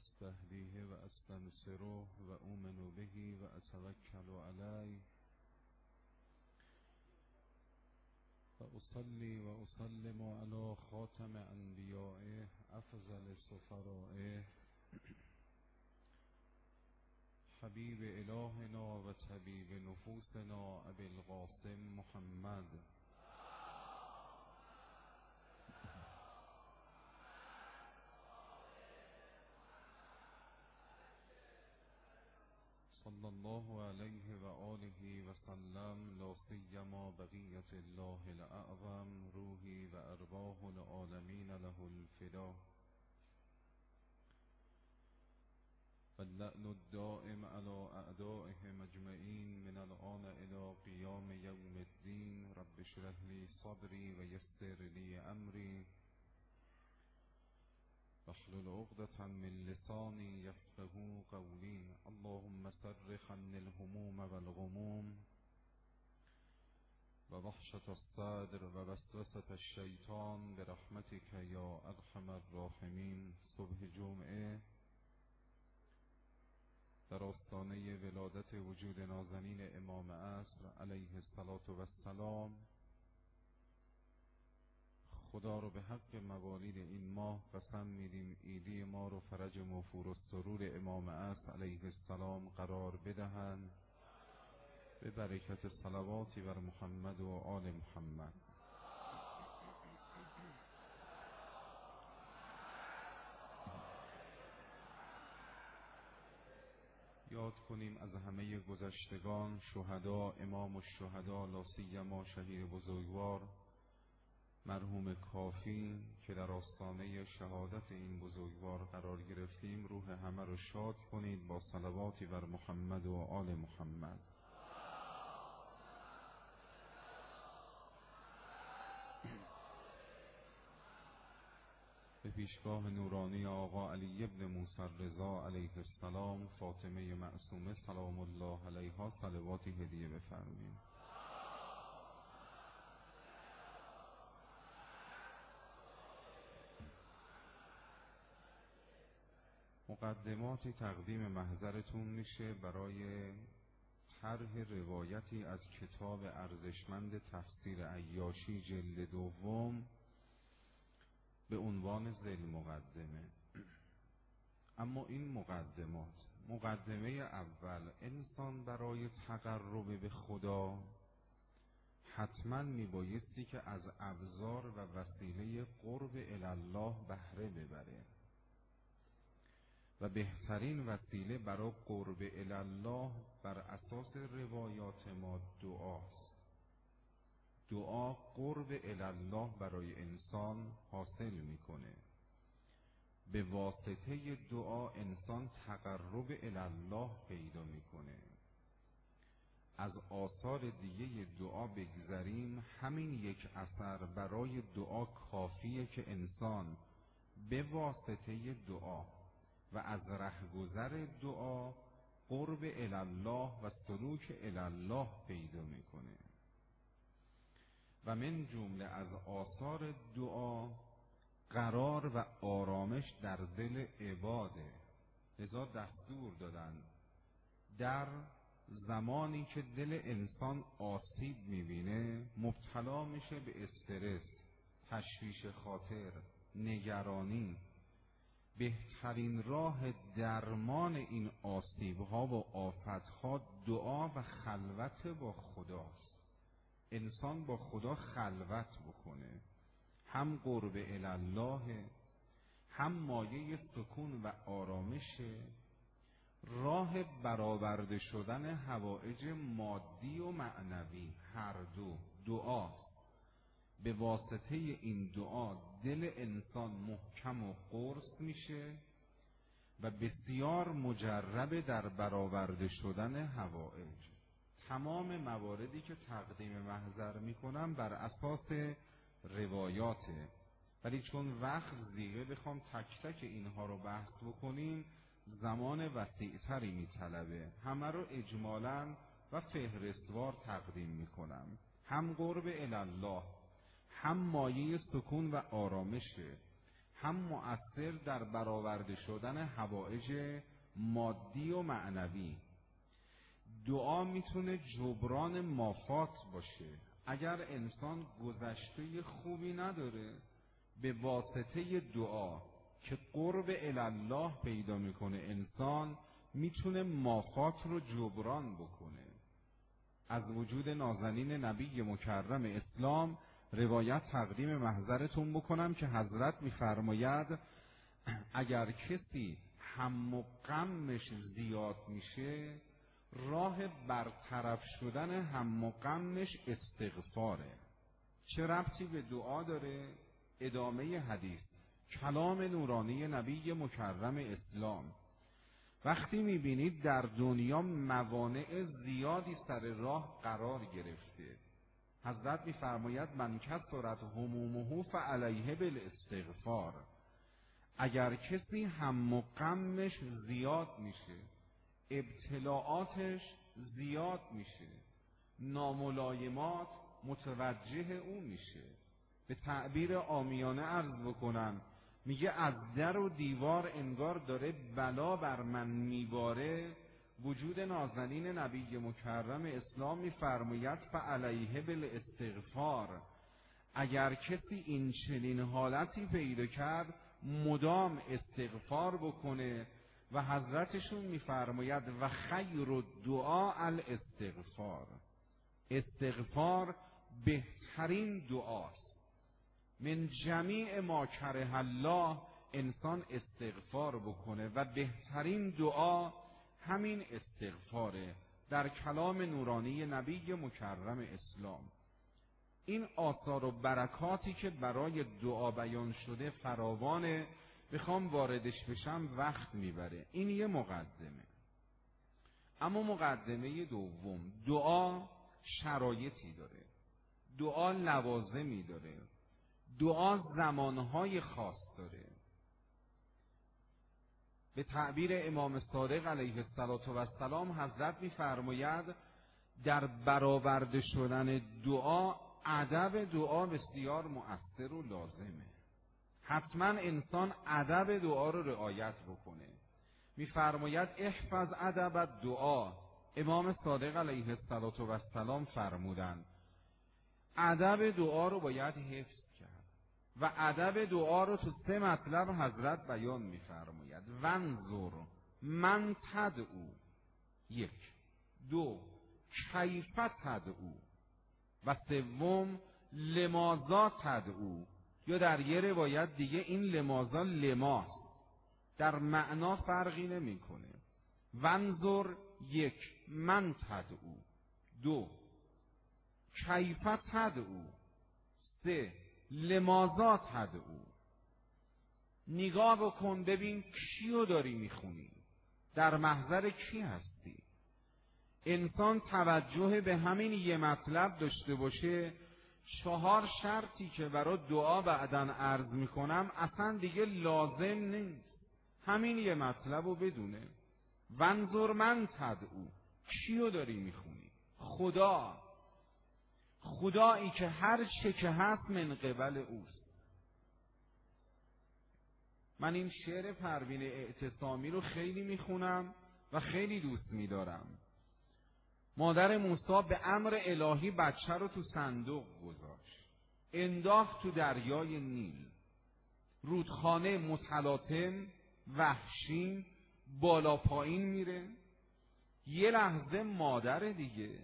استهدیه و استنصره و اؤمن به و اتوکل علیه و اصلی و اسلم علی خاتم انبیائه افضل سفرائه حبیب الهنا و طبیب نفوسنا ابی القاسم محمد صلی الله علیه و آله و سلم، لا سیما بقیت الله الاعظم روحی و ارواح العالمین له الفدا واللعن الدائم على اعدائهم اجمعین من الآن الى قیام یوم الدین. رب اشرح لی صدری و یسر لی امری واحلل عقدة من لسانی یفقهوا قولی. اللهم صرف عني الهموم والغموم و وحشة الصدر و وسوسة الشیطان برحمتك یا ارحم الراحمین. صبح جمعه در آستانه ولادت وجود نازنین امام عصر علیه السلام خدا رو به حق موالید این ماه قسم میدیم عیدی ما رو فرج موفور و سرور امام عصر علیه السلام قرار بدهند به برکت صلواتی بر محمد و آل محمد. یاد کنیم از همه گذشتگان شهدا، امام الشهدا لا سیما شهید بزرگوار مرحوم کافی که در آستانه شهادت این بزرگوار قرار گرفتیم، روح همه رو شاد کنید با صلواتی بر محمد و آل محمد. به پیشگاه نورانی آقا علی ابن موسی رضا علیه السلام فاطمه معصومه سلام الله علیها صلواتی هدیه بفرمایید. مقدماتی تقدیم محضرتون میشه برای طرح روایتی از کتاب ارزشمند تفسیر عیاشی جلد دوم به عنوان ذیل مقدمه. اما این مقدمه اول، انسان برای تقرب به خدا حتما میبایستی که از ابزار و وسیله قرب الله بهره ببره و بهترین وسیله برای قرب الله بر اساس روایات ما دعاست. دعا قرب الله برای انسان حاصل میکنه. به واسطه دعا انسان تقرب الله پیدا میکنه. از آثار دیگه دعا بگذریم، همین یک اثر برای دعا کافیه که انسان به واسطه دعا و از رهگذر دعا قرب الله و سلوک الله پیدا میکنه. و من جمله از آثار دعا قرار و آرامش در دل عباده. لذا دستور دادن در زمانی که دل انسان آسیب میبینه، مبتلا میشه به استرس، تشویش خاطر، نگرانی، بهترین راه درمان این آسیب‌ها و آفت‌ها دعا و خلوت با خداست. انسان با خدا خلوت بکنه، هم قرب الله، هم مایه سکون و آرامشه، راه برآورده شدن حوائج مادی و معنوی، هر دو دعاست. به واسطه این دعا دل انسان محکم و قرص میشه و بسیار مجرب در برآورده شدن حوائج. تمام مواردی که تقدیم محضر میکنم بر اساس روایاته، ولی چون وقت دیگه بخوام تک تک اینها رو بحث بکنیم زمان وسیع‌تری میطلبه. همه رو اجمالاً و فهرستوار تقدیم میکنم. هم قرب الله، هم مایه سکون و آرامشه، هم مؤثر در برآورده شدن حوائج مادی و معنوی. دعا میتونه جبران مافات باشه. اگر انسان گذشته خوبی نداره، به واسطه دعا که قرب الله پیدا میکنه انسان میتونه مافات رو جبران بکنه. از وجود نازنین نبی مکرم اسلام روایت تقدیم محضرتون بکنم که حضرت میفرماید اگر کسی هم و غمش زیاد میشه، راه برطرف شدن هم و غمش استغفاره. چه ربطی به دعا داره؟ ادامه حدیث، کلام نورانی نبی مکرم اسلام. وقتی میبینید در دنیا موانع زیادی سر راه قرار گرفته، حضرت میفرماید من کثرت همومه فعلیه بالاستغفار. اگر کسی هم و غمش زیاد میشه، ابتلاعاتش زیاد میشه، ناملایمات متوجه او میشه، به تعبیر عامیانه عرض بکنم، میگه از در و دیوار انگار داره بلا بر من میباره، وجود نازنین نبی مکرم اسلام میفرماید فعلیه بالاستغفار. اگر کسی این چنین حالتی پیدا کرد مدام استغفار بکنه و حضرتشون میفرماید و خیر الدعاء الاستغفار. استغفار بهترین دعاست. من جمیع ما کره الله انسان استغفار بکنه و بهترین دعا همین استغفاره. در کلام نورانی نبی مکرم اسلام این آثار و برکاتی که برای دعا بیان شده فراوانه، بخوام واردش بشم وقت میبره. این یه مقدمه. اما مقدمه دوم، دعا شرایطی داره، دعا لوازمی داره، دعا زمانهای خاص داره. به تعبیر امام صادق علیه السلام حضرت میفرماید در برآورده شدن دعا ادب دعا بسیار مؤثر و لازمه. حتما انسان ادب دعا رو رعایت بکنه. میفرماید احفظ ادب دعا. امام صادق علیه السلام فرمودند ادب دعا رو باید حفظ کرد و ادب دعا رو تو 3 مطلب حضرت بیان میفرماید. وانظر من تدعو، 1، 2 کیف تدعو و 3 لماذا تدعو. یا در یه روایت دیگه این لماذا لماست، در معنا فرقی نمیکنه. وانظر 1 من تدعو، 2 کیف تدعو، 3 لماذا تدعو. نگاه بکن ببین کیو داری میخونی، در محضر کی هستی. انسان توجه به همین یه مطلب داشته باشه، 4 شرطی که برای دعا بعدن عرض میکنم اصلا دیگه لازم نیست. همین یه مطلب رو بدونه. وانظر من تدعو، کیو داری میخونی؟ خدا، خدایی که هر چه که هست من قبل اوست. من این شعر پروین اعتصامی رو خیلی میخونم و خیلی دوست میدارم. مادر موسی به امر الهی بچه رو تو صندوق گذاشت، انداخت تو دریای نیل. رودخانه متلاطم، وحشی، بالا پایین میره. یه لحظه مادر دیگه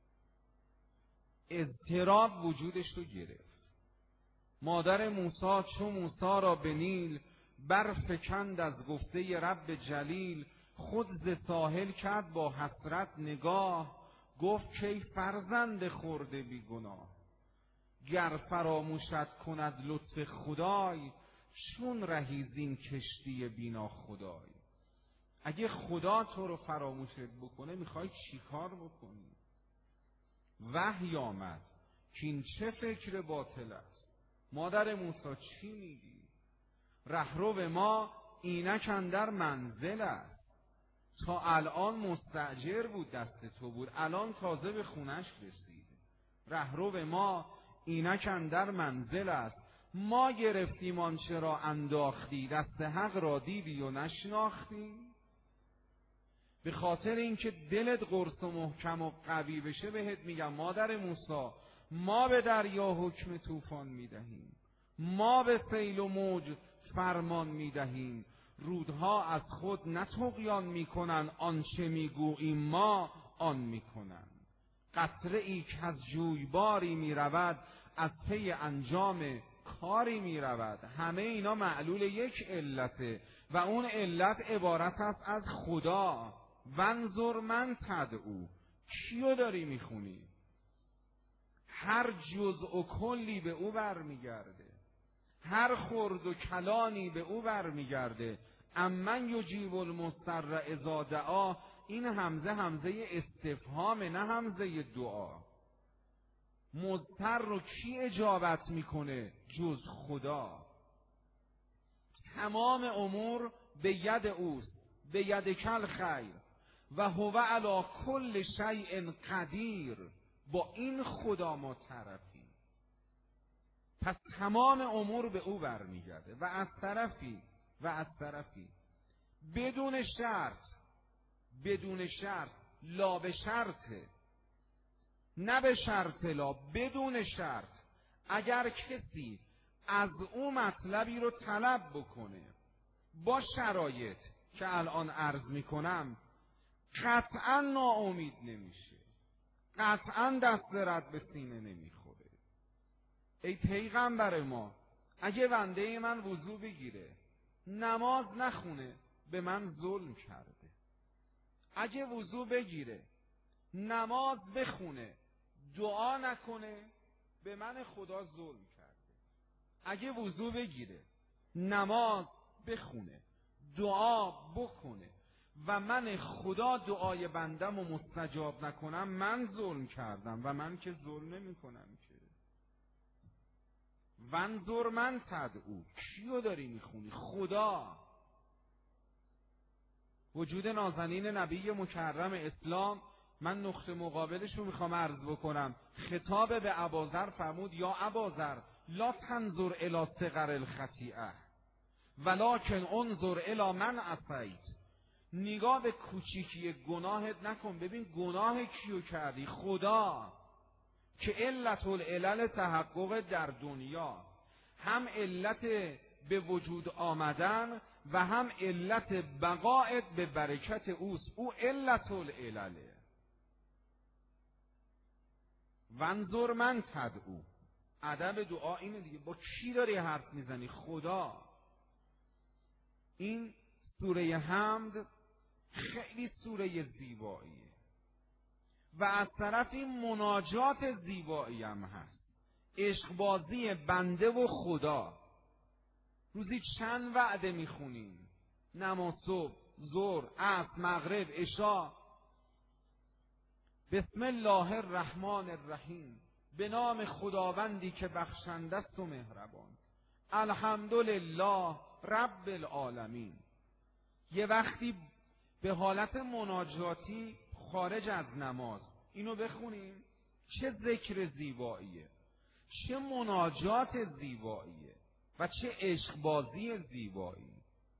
اضطراب وجودش رو گرفت. مادر موسی چون موسی را به نیل برفکند از گفته رب جلیل، خود ز ساحل کرد با حسرت نگاه، گفت کی فرزند خرده بی گناه. گر فراموشت کند لطف خدای، چون رهی زین کشتی بینا خدای. اگه خدا تو رو فراموشت بکنه میخوای چی کار بکنی؟ وحی آمد که این چه فکر باطل است. مادر موسی چی میگی؟ رهرو ما اینک اندر منزل است. تا الان مستأجر بود، دست تو بود، الان تازه به خونش رسید. رهرو ما اینک اندر منزل است. ما گرفتیم آنچه را انداختی، دست حق را دیدی و نشناختی. به خاطر اینکه دلت قرص و محکم و قوی بشه بهت میگم مادر موسی، ما به دریا حکم طوفان میدهیم، ما به سیل و موج فرمان میدهیم، رودها از خود نه طغیان میکنن، آنچه میگوییم ما آن میکنن. قطره ای که از جویباری میرود، از پی انجام کاری میرود. همه اینا معلول یک علته و اون علت عبارت است از خدا. وانظر من تدعو، کیو داری میخونی؟ هر جزء و کلی به او برمیگرده، هر خرد و کلانی به او برمیگرده. امن یجیب المضطر اذا دعا، این همزه استفهام نه همزه دعا. مضطر رو کی اجابت میکنه جز خدا؟ تمام امور به ید اوست، به ید کل خیر و هو علی کل شیء قدیر. با این خدا ما طرفیم. پس تمام امور به او برمیگرده. و از طرفی بدون شرط، لا به شرطه، نه به شرط لا، بدون شرط. اگر کسی از او مطلبی رو طلب بکنه با شرایط که الان عرض میکنم، قطعا ناامید نمیشه، قطعا دست رد به سینه نمیخوره. ای پیغمبر ما، اگه بنده من وضو بگیره نماز نخونه به من ظلم کرده، اگه وضو بگیره نماز بخونه دعا نکنه به من خدا ظلم کرده. اگه وضو بگیره نماز بخونه دعا بکنه و من خدا دعای بندم و مستجاب نکنم، من ظلم کردم و من که ظلم نمی کنم که. وانظر من تدعو، کیو داری میخونی؟ خدا. وجود نازنین نبی مکرم اسلام، من نقطه مقابلش رو میخوام عرض بکنم. خطاب به ابوذر فرمود یا ابوذر لا تنظر الی صغر الخطیئه ولکن انظر الی من عصیت. نگاه به کوچیکی گناهت نکن، ببین گناه کیو کردی؟ خدا، که علت العلل تحقق در دنیا، هم علت به وجود آمدن و هم علت بقایت به برکت اوست. او علت العلله. وانظر من تدعو، ادب دعا اینه دیگه. با کی داری حرف میزنی؟ خدا. این سوره حمد خیلی سوره زیباییه و از طرفی مناجات زیبایی هم هست، عشقبازی بنده و خدا. روزی چند وعده میخونیم؟ نماز صبح، ظهر، عصر، مغرب، عشا. بسم الله الرحمن الرحیم، به نام خداوندی که بخشنده است و مهربان. الحمدلله رب العالمین. یه وقتی به حالت مناجاتی خارج از نماز اینو بخونیم، چه ذکر زیباییه، چه مناجات زیباییه و چه عشقبازی زیبایی.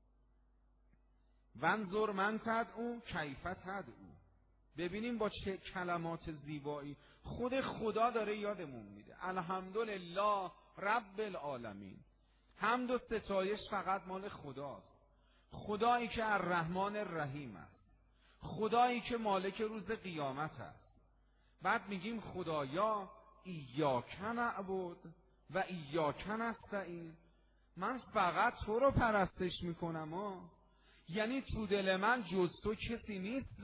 وانظر من تدعو کیف تدعو. ببینیم با چه کلمات زیبایی خود خدا داره یادمون میده. الحمدلله رب العالمین. حمد و ستایش فقط مال خداست. خدایی که الرحمن الرحیم است، خدایی که مالک روز قیامت است. بعد میگیم خدایا ایاک نعبد و ایاک نستعین، من فقط تو رو پرستش میکنم یعنی تو دل من جز تو کسی نیست.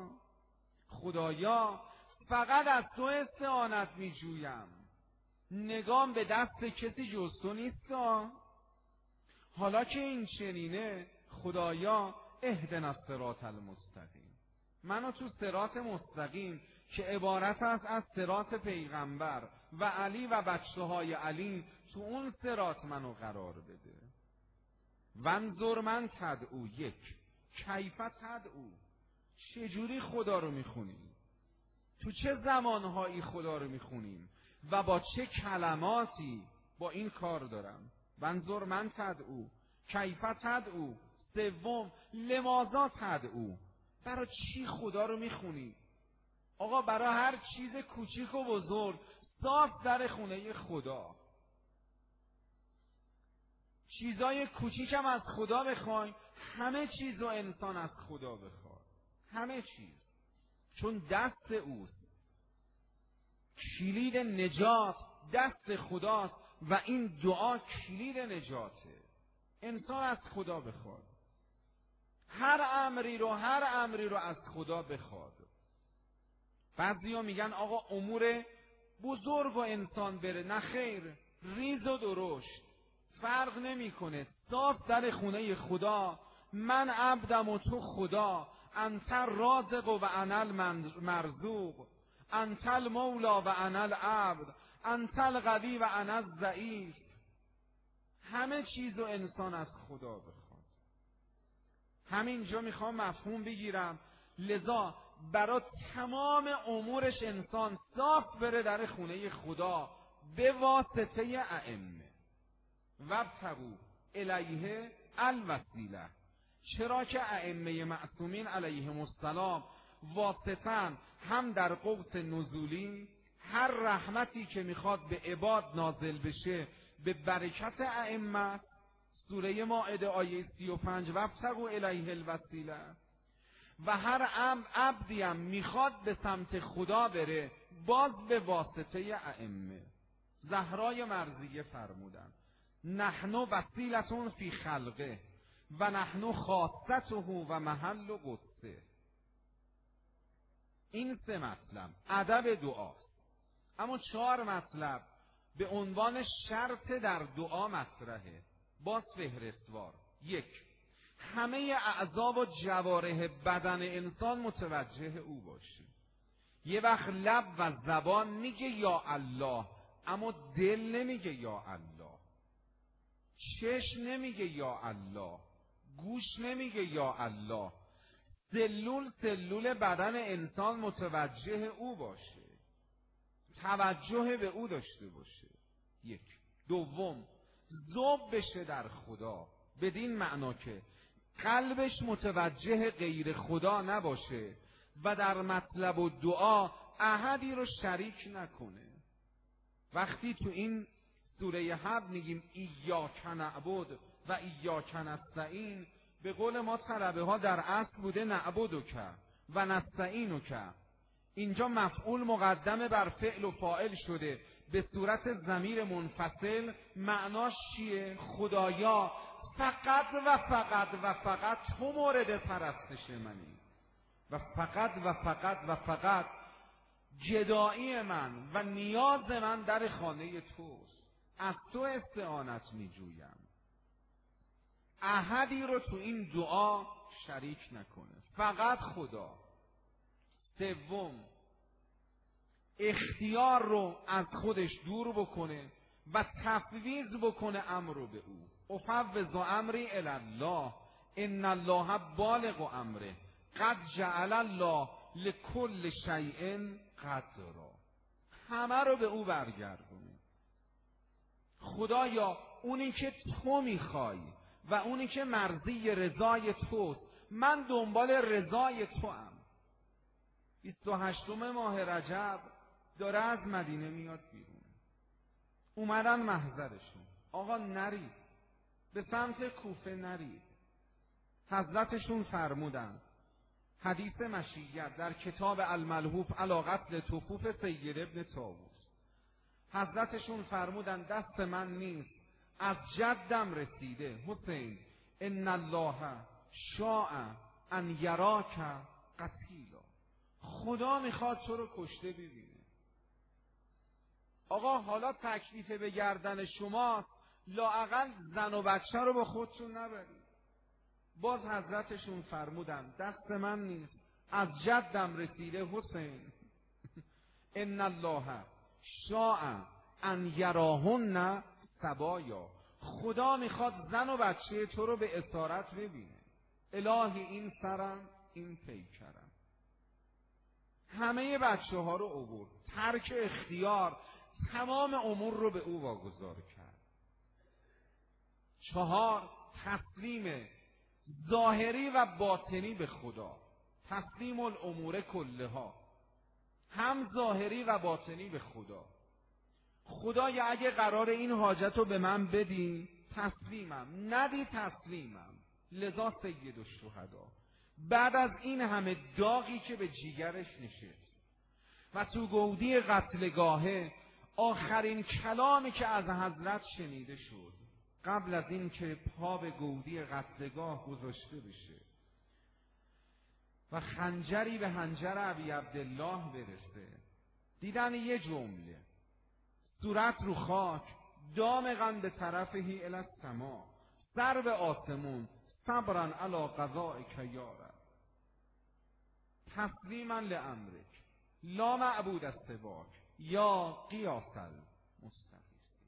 خدایا فقط از تو استعانت میجویم، نگام به دست کسی جز تو نیست. حالا که این چنینه خدایا اهدنا الصراط المستقیم، منو تو صراط مستقیم که عبارت است از صراط پیغمبر و علی و بچه های علی، تو اون صراط منو قرار بده. وانظر من تدعو، یک کیف تدعو، چجوری خدا رو میخونیم، تو چه زمانهایی خدا رو میخونیم و با چه کلماتی با این کار دارم. منظور من تدعو، کیف تدعو. سوم لماذا تدعو، برای چی خدا رو میخونی؟ آقا برای هر چیز کوچیک و بزرگ صاف در خونه خدا. چیزای کوچیکم از خدا بخواین، همه چیز و انسان از خدا بخواد، همه چیز، چون دست اوست. کلید نجات دست خداست و این دعا کلید نجاته. انسان از خدا بخواد، هر امری رو از خدا بخواد. بعضیا میگن آقا امور بزرگ و انسان بره، نه خیر، ریز و درشت فرق نمیکنه، صاف در خونه خدا. من عبدم و تو خدا، انت رازق و انا المرزوق، انت المولا و انا العبد، انت القوی و انا الضعیف. همه چیز و انسان از خدا بخواد. همینجا میخوام مفهوم بگیرم، لذا برای تمام امورش انسان صاف بره در خونه خدا به واسطه ائمه. وابتغوا الیه الوسیله. چرا که ائمه معصومین علیهم السلام واسطن هم در قوس نزولی، هر رحمتی که میخواد به عباد نازل بشه به برکت ائمه است. سوره مائده آیه 35 وابتغوا الیه الوسیله. و هر عبدی هم میخواد به سمت خدا بره باز به واسطه ائمه. زهرای مرضیه فرمودن نحن وسیلتون فی خلقه و نحن خاصته و محل قدسه. این 3 مطلب ادب دعاست. اما 4 مطلب به عنوان شرط در دعا مطرحه، باز فهرستوار. 1. همه اعضا و جوارح بدن انسان متوجه او باشه. یه وقت لب و زبان میگه یا الله، اما دل نمیگه یا الله. چشم نمیگه یا الله، گوش نمیگه یا الله. سلول بدن انسان متوجه او باشه، توجه به او داشته باشه. 1. 2. ذوب بشه در خدا، بدین معنا که قلبش متوجه غیر خدا نباشه و در مطلب و دعا احدی رو شریک نکنه. وقتی تو این سوره حب میگیم ایاک نعبد و ایاک نستعین، به قول ما طلبه ها در اصل بوده نعبدک و نستعینک. اینجا مفعول مقدم بر فعل و فاعل شده به صورت ضمیر منفصل. معناش چیه؟ خدایا فقط و فقط تو مورد پرستش منی و فقط جدایی من و نیاز من در خانه توست، از تو استعانت می جویم. احدی رو تو این دعا شریک نکنه، فقط خدا. 3. اختیار رو از خودش دور بکنه و تفویض بکنه امر رو به او. افوض امری الی الله ان الله بالغ امره قد جعل الله لكل شیء قدرا. همه رو به او برگردونه. خدایا اونی که تو میخوای و اونی که مرضی رضای توست، من دنبال رضای تو ام. 28 ماه رجب داره از مدینه میاد بیرون. اومدن محضرشون، آقا نرید به سمت کوفه، نرید. حضرتشون فرمودن، حدیث مشیت در کتاب الملحوف علی قتل طفوف سید ابن طاووس، حضرتشون فرمودن دست من نیست، از جدم رسیده حسین ان الله شاء ان یراک قتیلا. خدا میخواد تو رو کشته ببینه. آقا حالا تکلیف به گردن شماست، لااقل زن و بچه رو با خودتون نبرید. باز حضرتشون فرمودن دست من نیست، از جدم رسیده حسین ان الله شاء ان یراهن سبایا. خدا میخواد زن و بچه تو رو به اسارت ببینه. الهی این سرم این پیکرم. همه بچه ها رو آورد، ترک اختیار تمام امور رو به او واگذار کرد. 4 تسلیم ظاهری و باطنی به خدا، تسلیم الامور کلها، هم ظاهری و باطنی به خدا. خدایا اگه قرار این حاجت رو به من بدی تسلیمم، ندی تسلیمم. لذا سید الشهدا بعد از این همه داغی که به جیگرش نشست و تو گودی قتلگاهه، آخرین کلامی که از حضرت شنیده شد قبل از این که پا به گودی قتلگاه گذاشته بشه و خنجری به حنجر ابی عبدالله برسه، دیدن یه جمله: صورت رو خاک، دامغاً به طرفه الی السما، سر به آسمون، صبراً علی قضائک یا رب، تسلیما لامرک، لا معبود سواک، یا قیاس المستغیثین.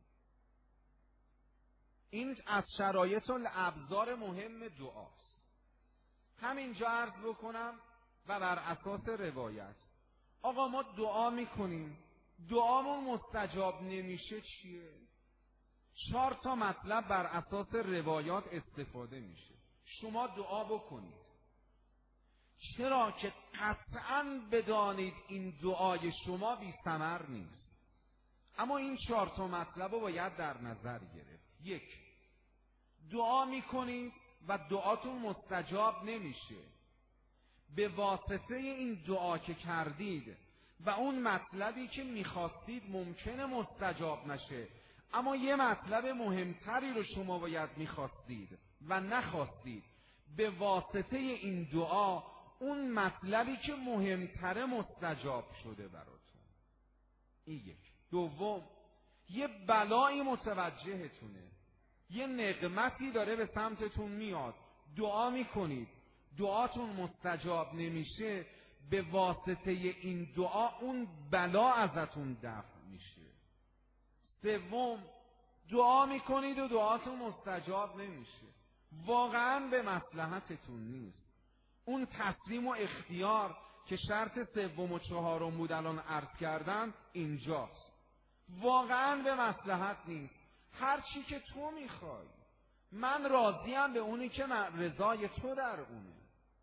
این از شرایط الابزار مهم دعاست. همینجا عرض بکنم و بر اساس روایت، آقا ما دعا میکنیم، دعامون مستجاب نمیشه چیه؟ 4 تا مطلب بر اساس روایات استفاده میشه. شما دعا بکنید، چرا که قطعاً بدانید این دعای شما بی ثمر نیست. اما این 4 تا مطلب رو باید در نظر گرفت. 1، دعا میکنید و دعاتون مستجاب نمیشه، به واسطه این دعا که کردید و اون مطلبی که میخواستید ممکنه مستجاب نشه، اما یه مطلب مهمتری رو شما باید میخواستید و نخواستید، به واسطه این دعا اون مطلبی که مهمتره مستجاب شده براتون. این 1. 2، یه بلایی متوجهتونه، یه نقمتی داره به سمتتون میاد، دعا میکنید، دعاتون مستجاب نمیشه، به واسطه این دعا اون بلا ازتون دفع میشه. 3، دعا میکنید و دعاتون مستجاب نمیشه، واقعا به مصلحتتون نیست. اون تسلیم و اختیار که شرط 3 و 4 بود الان عرض کردم اینجاست، واقعا به مصلحت نیست. هر چی که تو میخوای، من راضیم به اونی که رضای تو در اونه.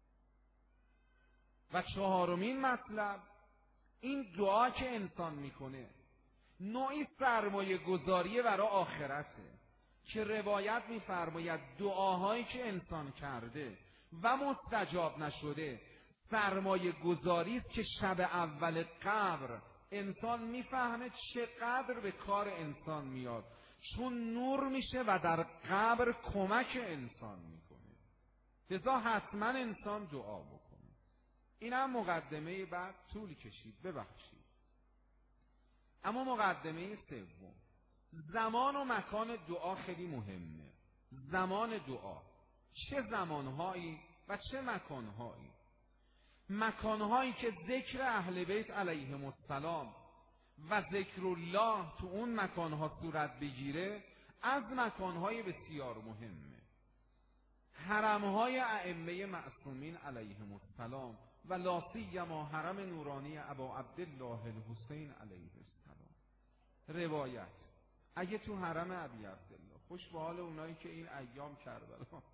و 4مین مطلب، این دعا که انسان میکنه نوعی سرمایه گذاریه برای آخرته، که روایت میفرماید دعاهایی که انسان کرده و مستجاب نشده سرمایه گذاری است که شب اول قبر انسان میفهمه چقدر به کار انسان میاد، چون نور میشه و در قبر کمک انسان میکنه. لذا حتما انسان دعا بکنه. این هم مقدمه، بعد طول کشید ببخشید. اما مقدمه 3، زمان و مکان دعا خیلی مهمه. زمان دعا، چه زمانهایی و چه مکانهایی. مکانهایی که ذکر اهل بیت علیهم السلام و ذکر الله تو اون مکانها صورت بگیره، از مکانهای بسیار مهمه. حرمهای ائمه معصومین علیهم السلام و لا سیما حرم نورانی ابا عبدالله الحسین علیه السلام. روایت: اگه تو حرم ابی عبدالله، خوش به حال اونایی که این ایام کربلا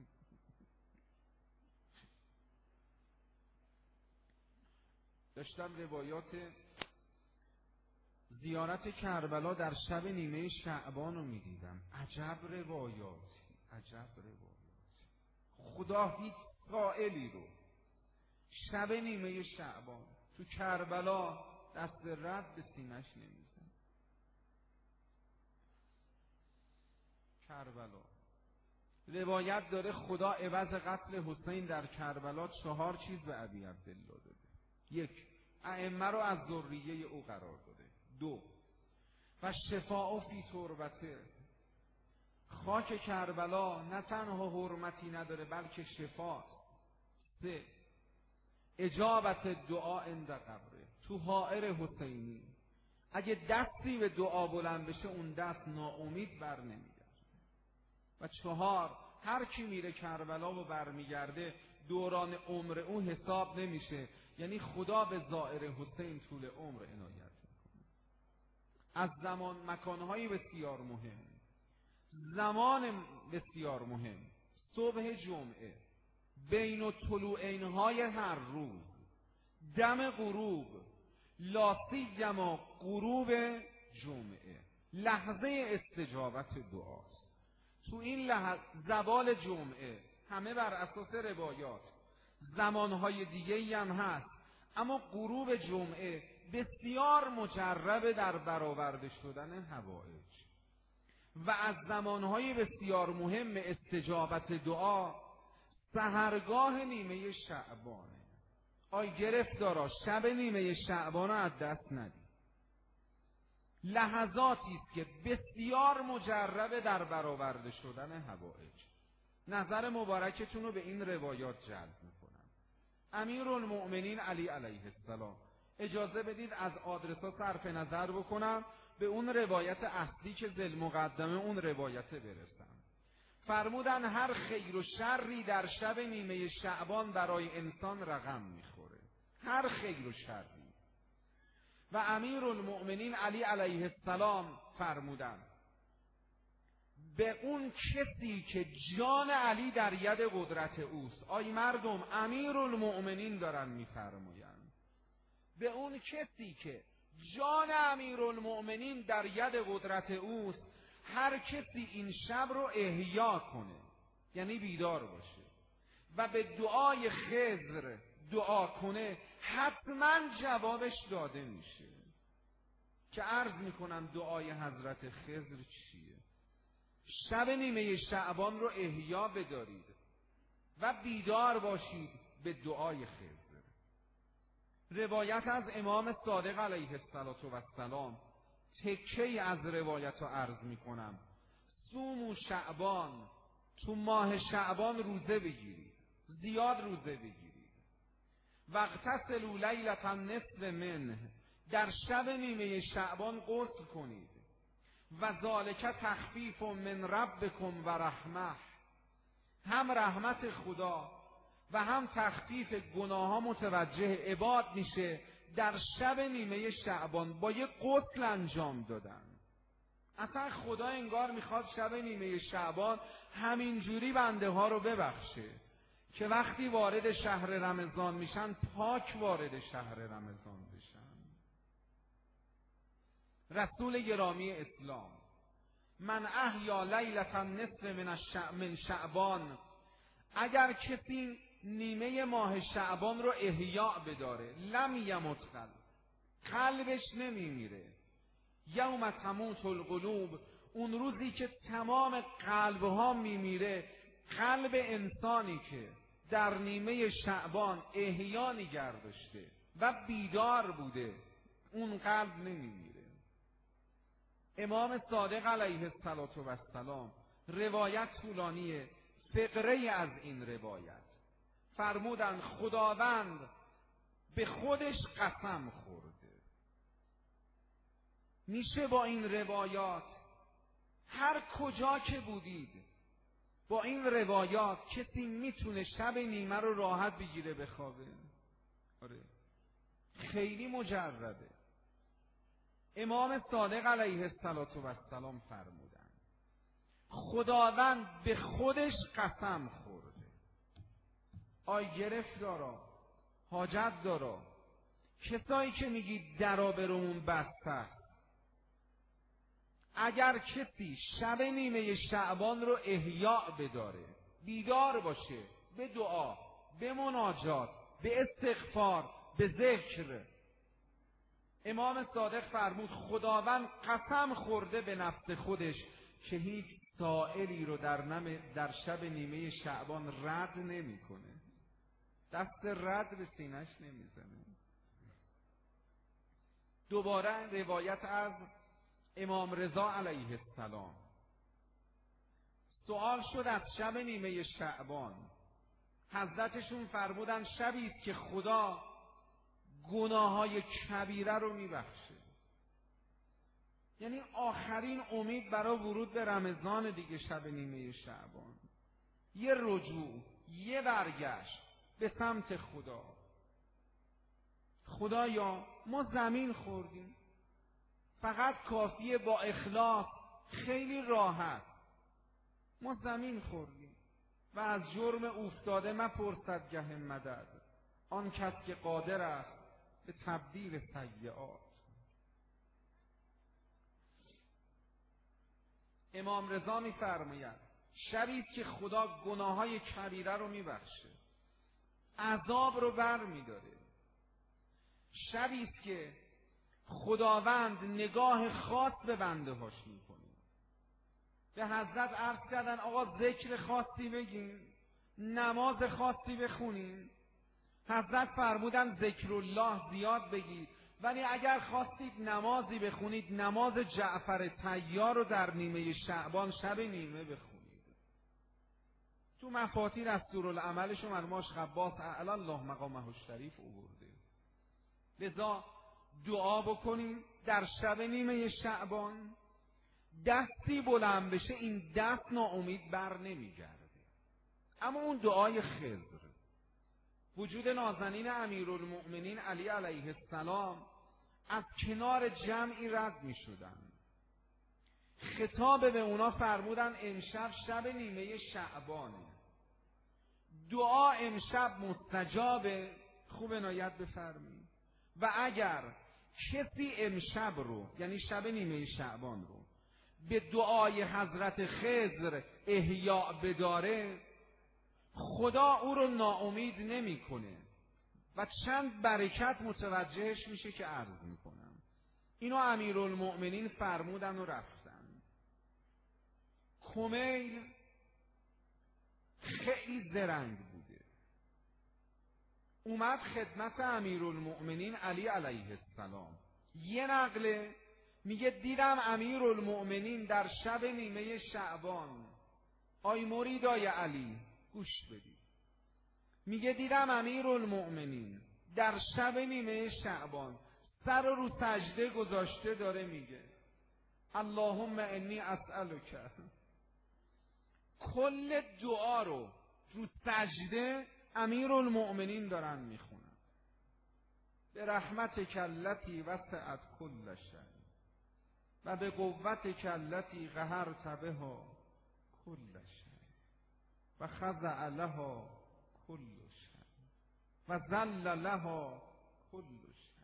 داشتم روایات زیارت کربلا در شب نیمه شعبان رو میدیدم. عجب روایاتی، عجب روایاتی. خدا هیچ سائلی رو شب نیمه شعبان تو کربلا دست رد به سینش نمیزن. کربلا روایت داره خدا عوض قتل حسین در کربلا 4 چیز به ابی عبدالله داده. 1، ائمه رو از ذریه او قرار داده. 2، و شفاء فی تربته، خاک کربلا نه تنها حرمتی نداره بلکه شفاست. 3، اجابت دعا عند قبره، تو حائر حسینی اگه دستی به دعا بلند بشه اون دست ناامید بر نمیگرده. و 4، هر کی میره کربلا و برمیگرده دوران عمر اون حساب نمیشه، یعنی خدا به زائر حسین طول عمر عنایت میکنه. از زمان مکانهای بسیار مهم. زمان بسیار مهم، صبح جمعه، بین طلوعین‌های هر روز، دم غروب، لاسیما غروب جمعه، لحظه استجابت دعاست. تو این زوال جمعه همه بر اساس روایات زمانهای دیگه‌ای هم هست، اما غروب جمعه بسیار مجرب در برآورده شدن حوائج و از زمانهای بسیار مهم استجابت دعا سحرگاه نیمه شعبانه. آی گرفتارا، شب نیمه شعبان رو از دست ندید. لحظاتی است که بسیار مجرب در برآورده شدن حوائج. نظر مبارکتون رو به این روایات جلب میکنم. امیرالمؤمنین علی علیه السلام، اجازه بدید از آدرسا صرف نظر بکنم به اون روایت اصلی که ذل مقدمه اون روایت برسم. فرمودن هر خیر و شری در شب نیمه شعبان برای انسان رقم میخوره، هر خیر و شری. و امیرالمؤمنین علی علیه السلام فرمودن به اون کسی که جان علی در ید قدرت اوست. آی مردم، امیرالمؤمنین دارن میفرمایند به اون کسی که جان امیرالمؤمنین در ید قدرت اوست، هر کسی این شب رو احیا کنه، یعنی بیدار باشه و به دعای خضر دعا کنه، حتما جوابش داده میشه. که عرض میکنم دعای حضرت خضر چیه؟ شب نیمه شعبان رو احیا بدارید و بیدار باشید به دعای خضر. روایت از امام صادق علیه السلام، تکه‌ای از روایت رو عرض میکنم. صوم و شعبان، تو ماه شعبان روزه بگیرید، زیاد روزه بگیرید. واغتسلوا لیلة النصف منه، در شب نیمه شعبان غسل کنید. و ذالک تخفیف من ربکم و رحمه، هم رحمت خدا و هم تخفیف گناه ها متوجه عباد میشه در شب نیمه شعبان با یه غسل انجام دادن. اصلا خدا انگار میخواد شب نیمه شعبان همینجوری بنده ها رو ببخشه که وقتی وارد شهر رمضان میشن پاک وارد شهر رمضان بشن. رسول گرامی اسلام، من احیا لیلة النصف من شعبان، اگر کسی نیمه ماه شعبان رو احیا بداره، لم یمت قلبش نمیمیره. یوم تموت القلوب، اون روزی که تمام قلبها میمیره، قلب انسانی که در نیمه شعبان احیا نگه داشته و بیدار بوده، اون قلب نمیمیره. امام صادق علیه السلام، روایت طولانیه، فقره از این روایت فرمودن خداوند به خودش قسم خورده. میشه با این روایات هر کجا که بودید با این روایات کسی میتونه شب نیمه رو راحت بگیره بخوابه؟ آره، خیلی مجرده. امام صادق علیه السلام فرمودن خداوند به خودش قسم خورده. آی گرفتارا، حاجت دارا، کسایی که میگید درا برمون بسته است، اگر کسی شب نیمه شعبان رو احیا بداره، بیدار باشه به دعا، به مناجات، به استغفار، به ذکر، امام صادق فرمود خداوند قسم خورده به نفس خودش که هیچ سائلی رو در شب نیمه شعبان رد نمیکنه، دست رد به سینش نمیزنه. دوباره روایت از امام رضا علیه السلام، سوال شد از شب نیمه شعبان، حضرتشون فرمودن شبی است که خدا گناههای کبیره رو میبخشه. یعنی آخرین امید برای ورود به رمضان دیگه، شب نیمه شعبان، یه رجوع، یه برگشت به سمت خدا. خدایا ما زمین خوردیم، فقط کافیه با اخلاص خیلی راحت ما زمین خوردیم و از جرم افتاده مپرسد گه مدد، آن کس که قادر است به تبدیل سیئات. امام رضا می‌فرماید شبی است که خدا گناههای کبیره رو میبخشه، عذاب رو برمی‌داره. شبی است که خداوند نگاه خاص به بنده هاش میکنه. به حضرت عرض کردن آقا ذکر خاصی بگین، نماز خاصی بخونین. حضرت فرمودن ذکر الله زیاد بگید، ولی اگر خواستید نمازی بخونید نماز جعفر طیار رو در نیمه شعبان شب نیمه بخونید. تو مفاتیح دستورالعملشون مرماش خباس اعلی الله مقامه الشریف آورده. لذا دعا بکنیم در شب نیمه شعبان، دستی بلند بشه این دست ناامید بر نمیگرده. اما اون دعای خضر، وجود نازنین امیرالمؤمنین علی علیه السلام از کنار جمعی رد می شدن، خطاب به اونا فرمودن امشب شب نیمه شعبانه، دعا امشب مستجابه، خوب عنایت بفرمایید. و اگر کسی امشب رو یعنی شب نیمه شعبان رو به دعای حضرت خضر احیاء بداره، خدا او رو ناامید نمیکنه و چند برکت متوجهش میشه که عرض میکنم. اینو امیرالمؤمنین فرمودن و رفتن. کمیل خیلی زرنگ بوده، اومد خدمت امیرالمؤمنین علی علیه السلام. یه نقله میگه دیدم امیرالمؤمنین در شب نیمه شعبان، آی مریدای علی گوش بدید، میگه دیدم امیرالمؤمنین در شب نیمه شعبان سر رو سجده گذاشته داره میگه اللهم انی اسألک. کل دعا رو سجده امیرالمؤمنین دارن میخونن. به رحمتک التی وسعت کل شیء و به قوتک التی قهرت بها کل شیء و خضع لها کل شیء و ذل لها کل شیء.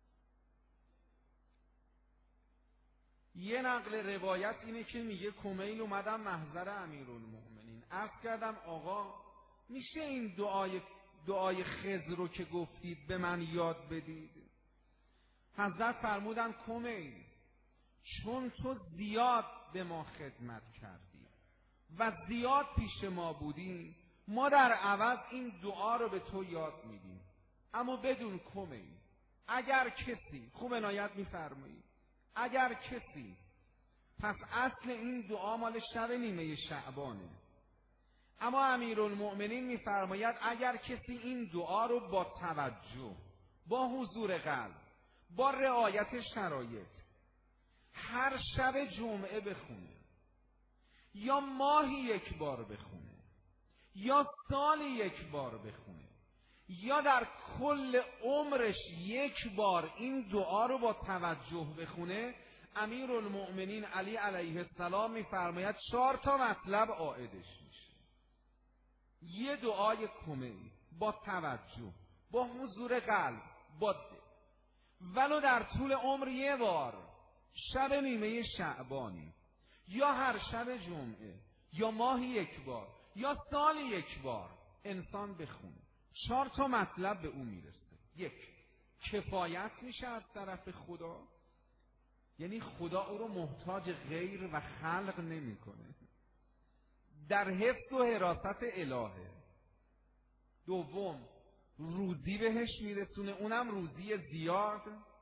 یه نقل روایت اینه که میگه کمیل اومدم محضر امیرالمؤمنین، عرض کردم آقا میشه این دعای خضر رو که گفتید به من یاد بدید؟ حضرت فرمودن کمیل چون تو زیاد به ما خدمت کردی و زیاد پیش ما بودی، ما در عوض این دعا رو به تو یاد میدیم. اما بدون کمیل اگر کسی، خوب عنایت میفرمایید، اگر کسی، پس اصل این دعا مال شب نیمه شعبانه، اما امیرالمؤمنین میفرماید اگر کسی این دعا رو با توجه، با حضور قلب، با رعایت شرایط هر شب جمعه بخونه، یا ماهی یک بار بخونه، یا سالی یک بار بخونه، یا در کل عمرش یک بار این دعا رو با توجه بخونه، امیرالمؤمنین علی علیه السلام میفرماید 4 تا مطلب عائدش میشه. یه دعای کمیل با توجه، با حضور قلب، با ولو در طول عمر یه بار، شب نیمه شعبانی، یا هر شب جمعه، یا ماهی یک بار، یا سالی یک بار انسان بخونه، 4 تا مطلب به اون میرسه. 1، کفایت میشه از طرف خدا، یعنی خدا او رو محتاج غیر و خلق نمیکنه، در حفظ و حراست الهه. 2، روزی بهش میرسونه، اونم روزی زیاد.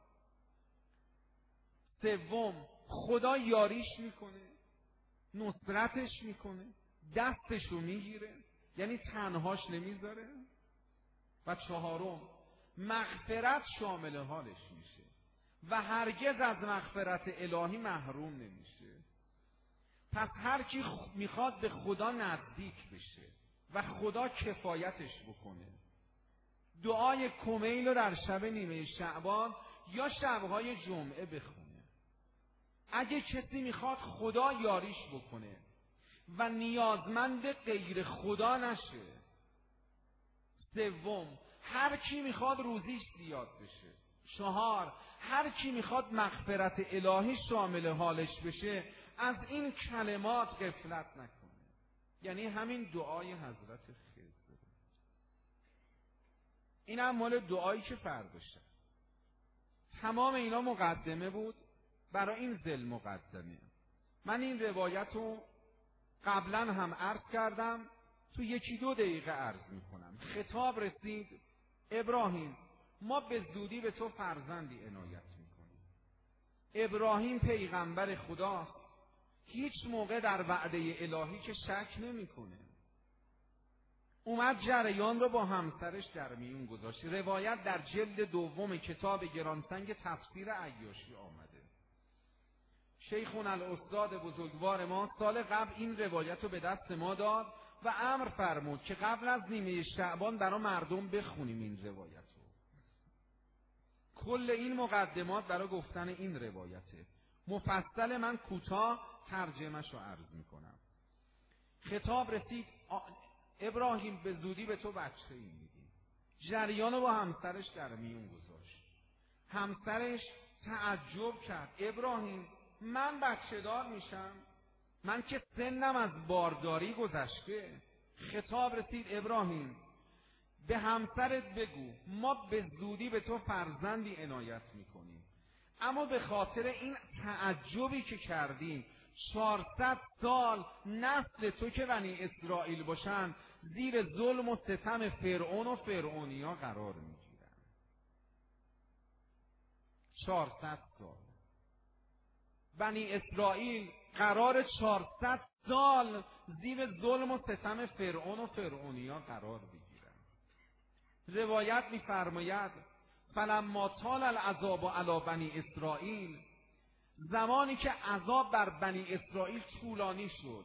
3، خدا یاریش میکنه، نصرتش میکنه، دستشو میگیره، یعنی تنهاش نمیذاره. و 4، مغفرت شامل حالش میشه و هرگز از مغفرت الهی محروم نمیشه. پس هر کی میخواد به خدا نزدیک بشه و خدا کفایتش بکنه، دعای کمیل رو در شب نیمه شعبان یا شبهای جمعه بخونه. اگه کسی میخواد خدا یاریش بکنه و نیازمند غیر خدا نشه. سوم، هر کی میخواد روزیش زیاد بشه. 4، هر کی میخواد مغفرت الهی شامل حالش بشه از این کلمات غفلت نکنه. یعنی همین دعای حضرت خضر. این هم مال دعایی که فردا شد. تمام اینا مقدمه بود برای این ذل مقدمه. من این روایت رو قبلا هم عرض کردم، تو 1-2 دقیقه عرض میکنم. خطاب رسید: ابراهیم، ما به زودی به تو فرزندی عنایت میکنیم. ابراهیم پیغمبر خداست، هیچ موقع در وعده الهی که شک نمیکنه. اومد جریان رو با همسرش در میون گذاشت. روایت در جلد 2 کتاب گرانسنگ تفسیر عیاشی آمده. شیخون الاستاد بزرگوار ما سال قبل این روایت رو به دست ما داد و امر فرمود که قبل از نیمه شعبان برای مردم بخونیم این روایت رو. کل این مقدمات برای گفتن این روایته. مفصل من کوتاه ترجمه‌ش رو عرض میکنم. خطاب رسید: ابراهیم، به زودی به تو بچه ای میدیم. جریان رو با همسرش در میون گذاشت. همسرش تعجب کرد: ابراهیم، من بچه دار میشم؟ من که سنم از بارداری گذشته. خطاب رسید: ابراهیم، به همسرت بگو ما به زودی به تو فرزندی عنایت میکنیم، اما به خاطر این تعجبی که کردیم 400 سال نسل تو که بنی اسرائیل باشن زیر ظلم و ستم فرعون و فرعونیا قرار میگیرن. 400 سال بنی اسرائیل قرار 400 سال زیر ظلم و ستم فرعون و فرعونیا قرار بگیرن. روایت می‌فرماید: فلما طال العذاب علی بنی اسرائیل، زمانی که عذاب بر بنی اسرائیل طولانی شد،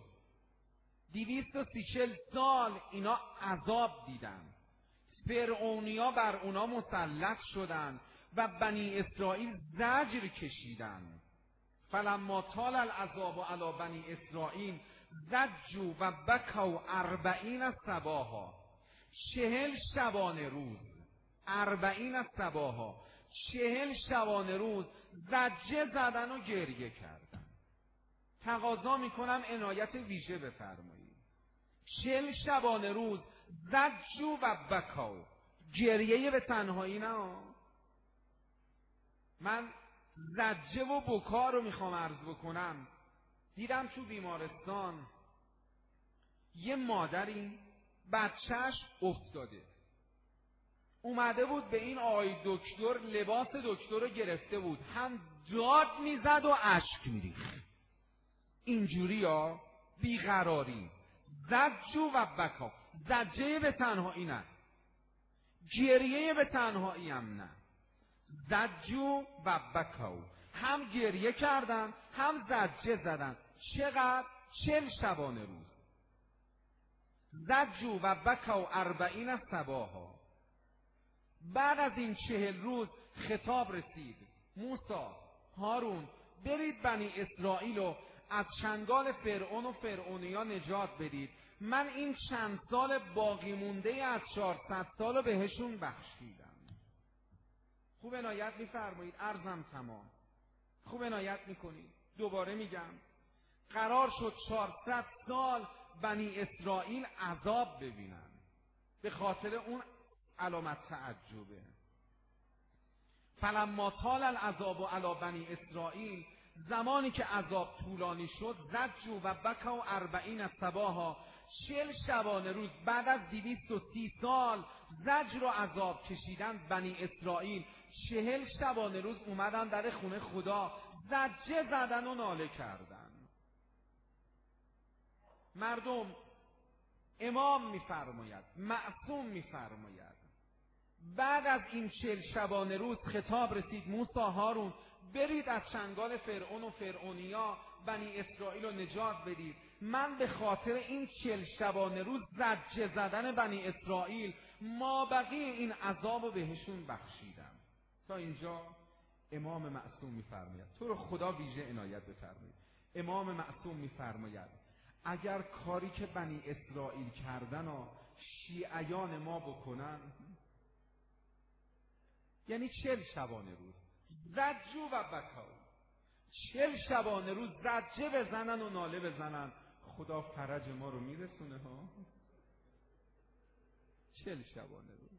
240 سال اینا عذاب دیدن، فرعونیا بر اونا مسلط شدن و بنی اسرائیل زجر کشیدن. فلما طال العذاب علی بنی اسرائیل زجوا و بکوا 40 صباحا، 40 شبانه روز، 40 صباحا، 40 شبانه روز زجه زدن و گریه کردن. تقاضا میکنم عنایت ویژه بفرمایید. 40 شبانه روز زجوا و بکوا، گریه به تنهایی نه. من زجه و بکا رو میخوام عرض بکنم. دیدم تو بیمارستان یه مادری بچهش افتاده، اومده بود به این آقای دکتر، لباس دکتر رو گرفته بود، هم داد میزد و اشک میریخت. اینجوری ها بیقراری. زجو و بکا، زجه به تنهایی نه، گریه به تنهایی هم نه. زجو و بکاو، هم گریه کردن هم زجه زدن. چقدر؟ 40 شبانه روز. زجو و بکاو 40 صباحا. بعد از این 40 روز خطاب رسید: موسی، هارون، برید بنی اسرائیل رو از چنگال فرعون و فرعونیا نجات بدید. من این چند سال باقی مونده از 400 سال رو بهشون بخشیدم. خوب عنایت می‌فرمایید. عرضم تمام. خوب عنایت می‌کنید. دوباره میگم قرار شد 400 سال بنی اسرائیل عذاب ببینن. به خاطر اون علامت تعجبه. فلما طال العذاب علی بنی اسرائیل، زمانی که عذاب طولانی شد، زجوا و بکوا 40 صباحا، 40 شبانه روز بعد از 230 سال زجر و عذاب کشیدن بنی اسرائیل، 40 شبانه روز اومدن در خونه خدا، زجه زدن و ناله کردن. مردم، امام میفرماید، معصوم میفرماید، بعد از این 40 شبانه روز خطاب رسید: موسی، هارون، برید از چنگال فرعون و فرعونیا بنی اسرائیل رو نجات بدید. من به خاطر این 40 شبانه روز زجه زدن بنی اسرائیل ما بقیه این عذاب رو بهشون بخشیدم. تا اینجا امام معصوم میفرماید. تو رو خدا ویژه عنایت بفرمایید. امام معصوم میفرماید اگر کاری که بنی اسرائیل کردن و شیعیان ما بکنن، یعنی 40 شبانه روز زجو و بکاو، 40 شبانه روز زجه بزنن و ناله بزنن، خدا فرج ما رو میرسونه ها. 40 شبانه روز.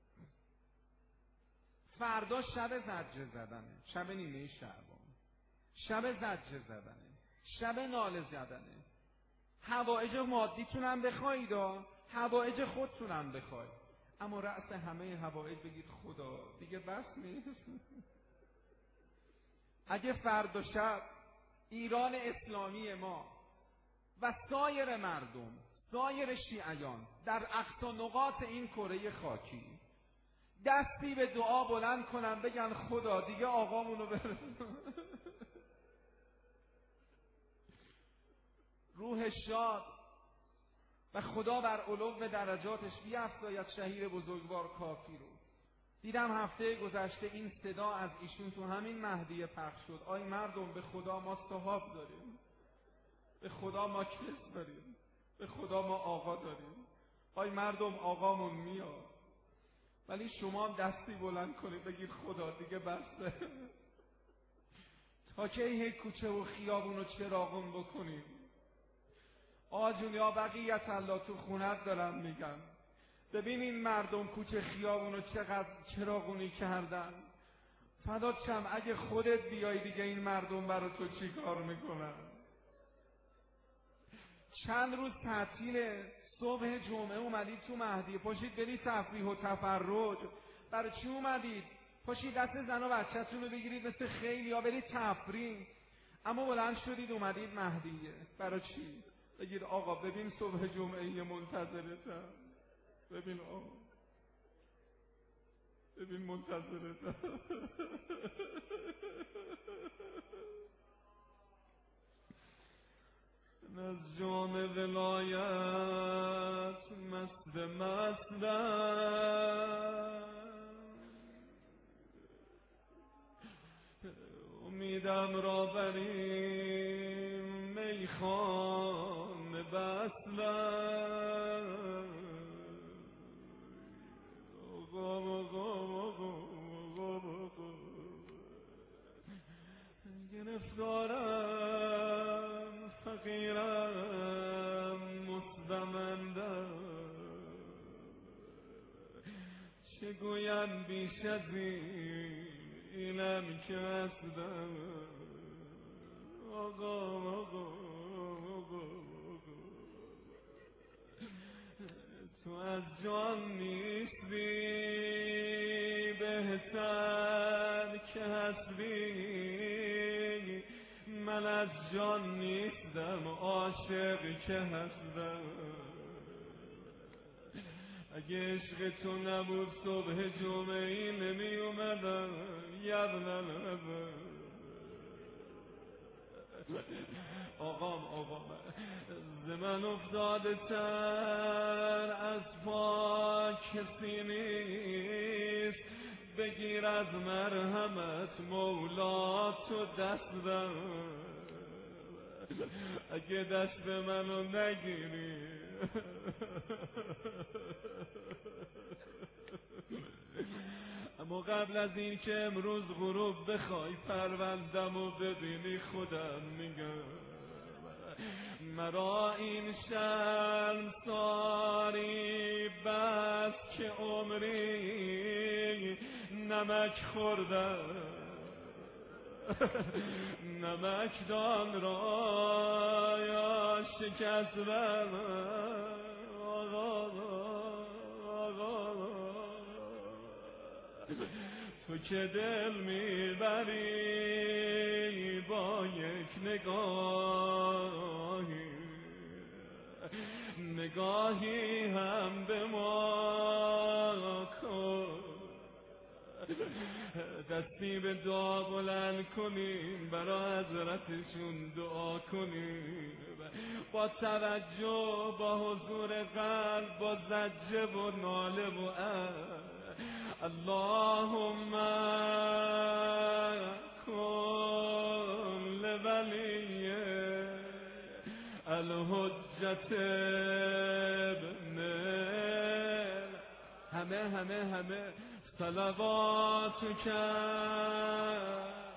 فردا شب زجه زدنه، شب نیمه شعبان، شب زجه زدنه، شب ناله زدنه. حوائج مادیتونم بخواید، حوائج خودتونم بخواید، اما رأس همه حوائج بگید خدا دیگه بس نیست. اگه فردا شب ایران اسلامی ما و سایر مردم، سایر شیعیان در اقصا نقاط این کره خاکی دستی به دعا بلند کنن بگن خدا دیگه آقامونو برسون، روح شاد و خدا بر علو درجاتش بیفزاید شهیر بزرگوار کافی رو. دیدم هفته گذشته این صدا از ایشون تو همین مهدیه پخش شد. آی مردم، به خدا ما صحاب داریم، به خدا ما کس داریم، به خدا ما آقا داریم. آی مردم، آقامون میاد، ولی شما هم دستی بلند کنید بگید خدا دیگه بسته. تا که هی کوچه و خیابون و چراغون بکنیم. آجون یا بقیت الله تو خونت دارم میگم، ببین این مردم کوچه خیابون رو چقدر چراغونی کردن. فدات شم اگه خودت بیای دیگه این مردم برای تو چی کار میکنن؟ چند روز تعطیل، صبح جمعه اومدید تو مهدیه، پاشید برید تفریح و تفرج. برای چی اومدید؟ پاشید دست زن و بچه‌تون رو بگیرید مثل خیلی یا برید تفریح. اما بلند شدید اومدید مهدیه، برای چی؟ بگید آقا ببین صبح جمعه منتظرتم، ببین آقا، ببین منتظرتم. از جام ولایت مست مستم، امیدم را بر این میخانه بستم. گرفتارم، فقیرم، مستمندم، چه گویم بیش از اینم که هستم. آقا تو از جان نیستی بهتر که هستی، من از جان نیستم عاشق که هستم. اگه عشق تو نبود صبح جمعه نمی اومدم یبنم. آقام ز من افتاده تر از پا کسی نیست، بگیر از مرحمت مولا تو دستم. اگه دست منو نگیری اما قبل از این که امروز غروب بخوای پروندم و ببینی خودم میگم، مرا این شرمساری بس که عمری نمک خوردم، نمکدان را یا شکستم. تو که دل میبری با یک نگاهی هم به ما کن. دستی به دعا بلند کنیم، برای حضرتشون دعا کنیم، با توجه، با حضور قلب، با زجه و ناله و اللهم کن لولی الحجة حجت همه صلوات کرد